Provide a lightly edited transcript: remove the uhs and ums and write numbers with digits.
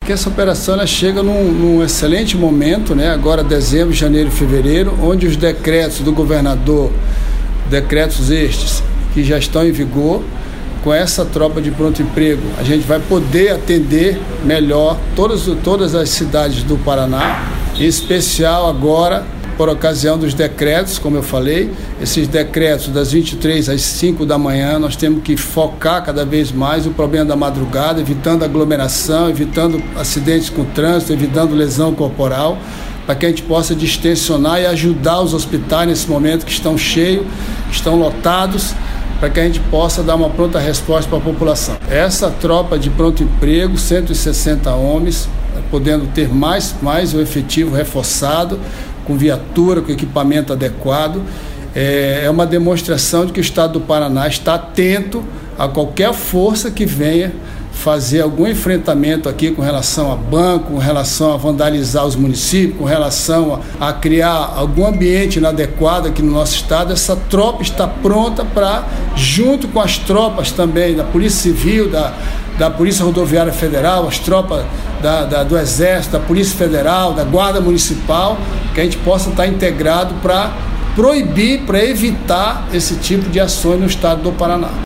Que essa operação ela chega num excelente momento, né? Agora dezembro, janeiro e fevereiro, onde os decretos do governador, decretos estes que já estão em vigor, com essa tropa de pronto emprego, a gente vai poder atender melhor todas as cidades do Paraná, em especial agora, por ocasião dos decretos, como eu falei, esses decretos das 23 às 5 da manhã, nós temos que focar cada vez mais o problema da madrugada, evitando aglomeração, evitando acidentes com trânsito, evitando lesão corporal, para que a gente possa distensionar e ajudar os hospitais nesse momento que estão cheios, estão lotados, para que a gente possa dar uma pronta resposta para a população. Essa tropa de pronto emprego, 160 homens, podendo ter mais o efetivo reforçado, com viatura, com equipamento adequado, é uma demonstração de que o Estado do Paraná está atento a qualquer força que venha fazer algum enfrentamento aqui com relação a banco, com relação a vandalizar os municípios, com relação a criar algum ambiente inadequado aqui no nosso estado. Essa tropa está pronta para, junto com as tropas também da Polícia Civil, da Polícia Rodoviária Federal, as tropas do Exército, da Polícia Federal, da Guarda Municipal, que a gente possa estar integrado para proibir, para evitar esse tipo de ações no estado do Paraná.